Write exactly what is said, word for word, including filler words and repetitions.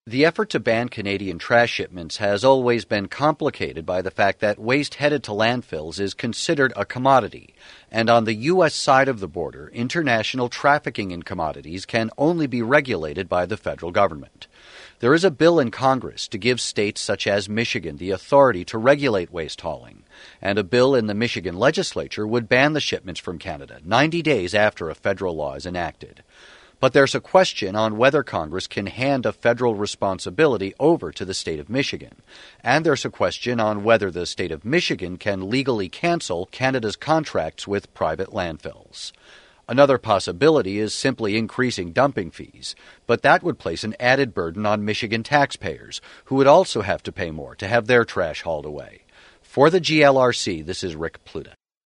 The effort to ban Canadian trash shipments has always been complicated by the fact that waste headed to landfills is considered a commodity, and on the U S side of the border, international trafficking in commodities can only be regulated by the federal government. There is a bill in Congress to give states such as Michigan the authority to regulate waste hauling, and a bill in the Michigan legislature would ban the shipments from Canada ninety days after a federal law is enacted. But there's a question on whether Congress can hand a federal responsibility over to the state of Michigan. And there's a question on whether the state of Michigan can legally cancel Canada's contracts with private landfills. Another possibility is simply increasing dumping fees, but that would place an added burden on Michigan taxpayers, who would also have to pay more to have their trash hauled away. For the G L R C, this is Rick Pluta.